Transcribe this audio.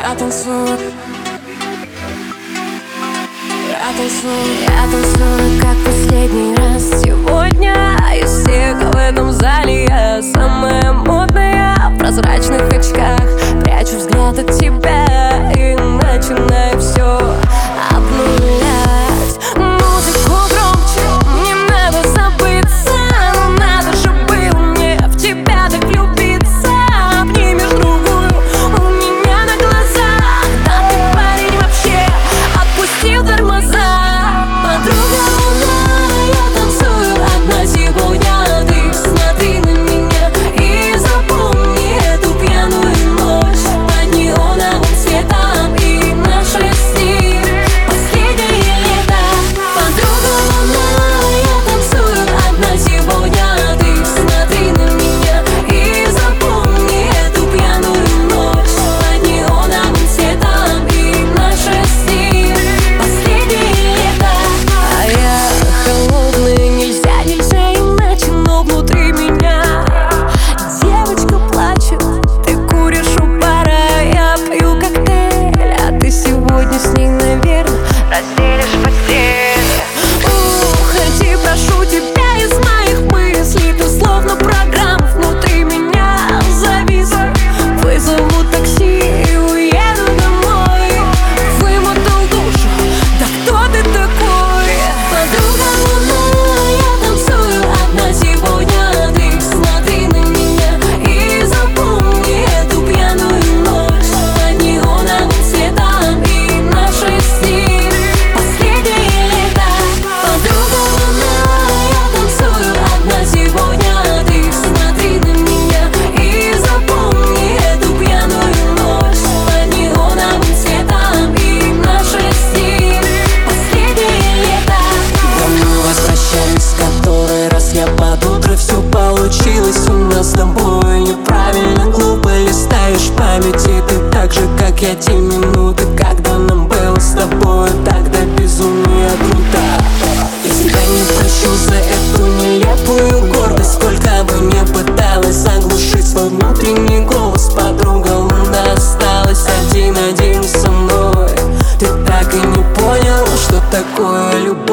Я танцую, я танцую, как последний раз. Сегодня из всех в этом зале я самая модная в прозрачных очках. Прячу взгляд от тебя и начинаю все обнулять. Музыку громче, мне надо забыться, но надо же было мне в тебя так влюбиться. Обнимешь другую у меня на глазах, да ты парень вообще отпустил тормоза. Подруга луна, я танцую одна сегодня. Ты смотри на меня и запомни эту пьяную ночь под неоновым светом и наше с ним последнее лето. Подруга луна, я танцую одна сегодня. Ты смотри на меня и запомни эту пьяную ночь под неоновым светом и наше с ним последнее лето. А я холодная, нельзя иначе, но внутри меня девочка плачет. Ты куришь у бара, я пью коктейль, а ты сегодня с ней, наверное, разделишь постель. Уходи, прошу тебя из моих мыслей. Ты словно программа внутри меня зависла. Вызову такси и уеду домой. Вымотал душу, да кто ты такой? Подруга луна, я танцую одна сегодня. Ты смотри на меня и запомни эту пьяную ночь под неоновым светом и наше с ним последнее лето. Подруга луна, я танцую одна сегодня. Ты смотри на меня и запомни эту пьяную ночь под неоновым светом и наше с ним последнее лето. Мы возвращались который раз я под утро. Все получилось у нас с тобой неправильно, глупо листаешь памяти. Ты так же, как я, те минуты, когда нам было с тобой тогда безумие круто. Я себя не прощу за эту нелепую гордость. Сколько бы не пыталась заглушить свой внутренний голос, подруга луна осталась один со мной. Ты так и не понял, что такое любовь.